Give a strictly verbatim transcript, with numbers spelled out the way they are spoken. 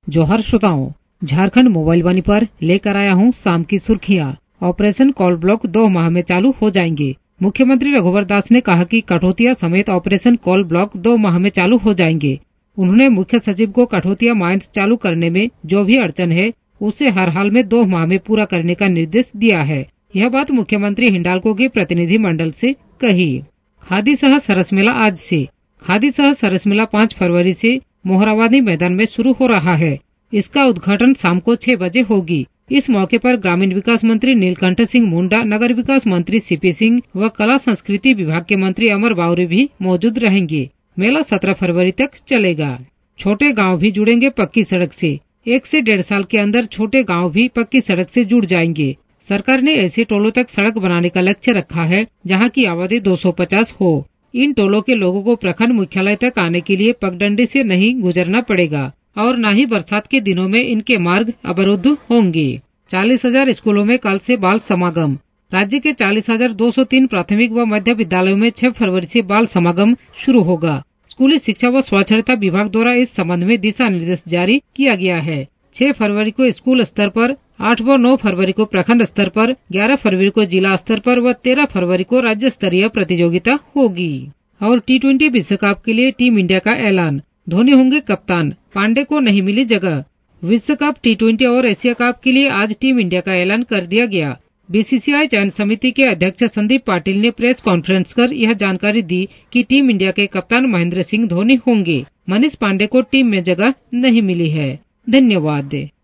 जोहर श्रोताओं, झारखंड मोबाइल वाणी पर लेकर आया हूँ शाम की सुर्खियाँ। ऑपरेशन कॉल ब्लॉक दो माह में चालू हो जाएंगे। मुख्यमंत्री रघुवर दास ने कहा कि कठौतिया समेत ऑपरेशन कॉल ब्लॉक दो माह में चालू हो जाएंगे। उन्होंने मुख्य सचिव को कठौतिया माइंस चालू करने में जो भी अड़चन है उसे हर हाल में दो माह में पूरा करने का निर्देश दिया है। यह बात मुख्यमंत्री हिंडाल्को के प्रतिनिधि मंडल से कही। खादी सह सरस मेला आज से। खादी सह सरस मेला पाँच फरवरी से मोहराबादी मैदान में शुरू हो रहा है। इसका उद्घाटन शाम को छह बजे होगी। इस मौके पर ग्रामीण विकास मंत्री नीलकंठ सिंह मुंडा, नगर विकास मंत्री सीपी सिंह व कला संस्कृति विभाग के मंत्री अमर बावरे भी मौजूद रहेंगे। मेला सत्रह फरवरी तक चलेगा। छोटे गांव भी जुड़ेंगे पक्की सड़क से। एक से डेढ़ साल के अंदर छोटे गांव भी पक्की सड़क से जुड़ जाएंगे। सरकार ने ऐसे टोलों तक सड़क बनाने का लक्ष्य रखा है जहां की आबादी दो सौ पचास हो। इन टोलों के लोगों को प्रखंड मुख्यालय तक आने के लिए पगडंडी से नहीं गुजरना पड़ेगा और न ही बरसात के दिनों में इनके मार्ग अवरुद्ध होंगे। चालीस हजार स्कूलों में कल से बाल समागम। राज्य के चालीस हजार दो सौ तीन प्राथमिक व मध्य विद्यालयों में छह फरवरी से बाल समागम शुरू होगा। स्कूली शिक्षा व स्वच्छता विभाग द्वारा इस संबंध में दिशा निर्देश जारी किया गया है। छह फरवरी को स्कूल स्तर पर, आठ व नौ फरवरी को प्रखंड स्तर पर, ग्यारह फरवरी को जिला स्तर पर व तेरह फरवरी को राज्य स्तरीय प्रतियोगिता होगी। और टी ट्वेंटी विश्व कप के लिए टीम इंडिया का ऐलान। धोनी होंगे कप्तान, पांडे को नहीं मिली जगह। विश्व कप, टी ट्वेंटी और एशिया कप के लिए आज टीम इंडिया का ऐलान कर दिया गया। बीसीसीआई चयन समिति के अध्यक्ष संदीप पाटिल ने प्रेस कॉन्फ्रेंस कर यह जानकारी दी कि टीम इंडिया के कप्तान महेंद्र सिंह धोनी होंगे। मनीष पांडे को टीम में जगह नहीं मिली है। धन्यवाद।